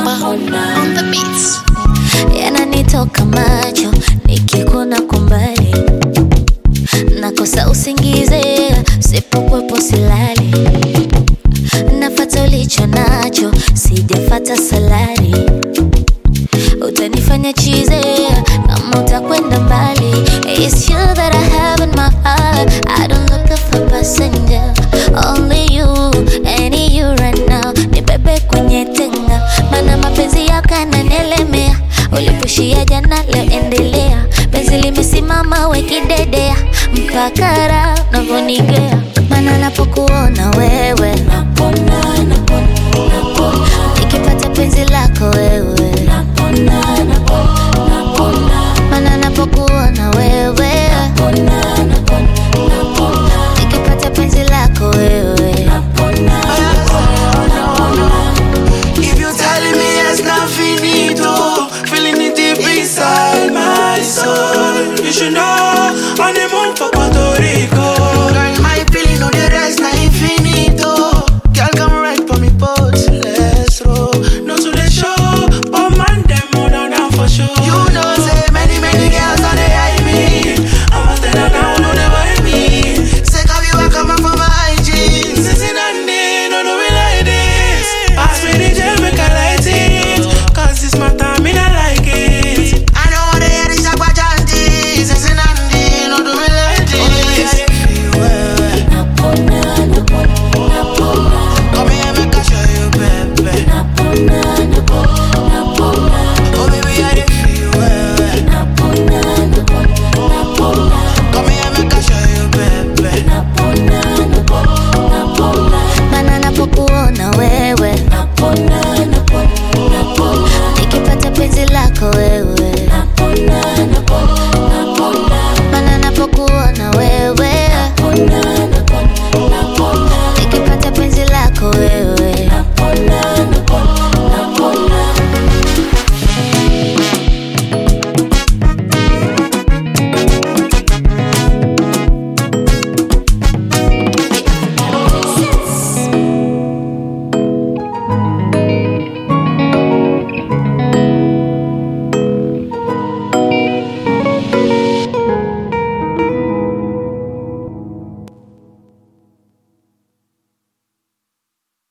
Mahona on the beats. Yananitoka macho nikikuona kumbali, nakosa usingize usipokuwepo silali, nafata ulicho nacho sijafata salari, utanifanya chize kama utakwenda mbali. It's you that I have in my heart, I don't look for passenger, only you, any you right now. Nibebe kwenye tenga, mana mapenzi yako yananielemea, ulipushia jana leo endelea, penzi limesimama wekidedea, mpaka raha unavyonigea, mana napokuona wewe napona.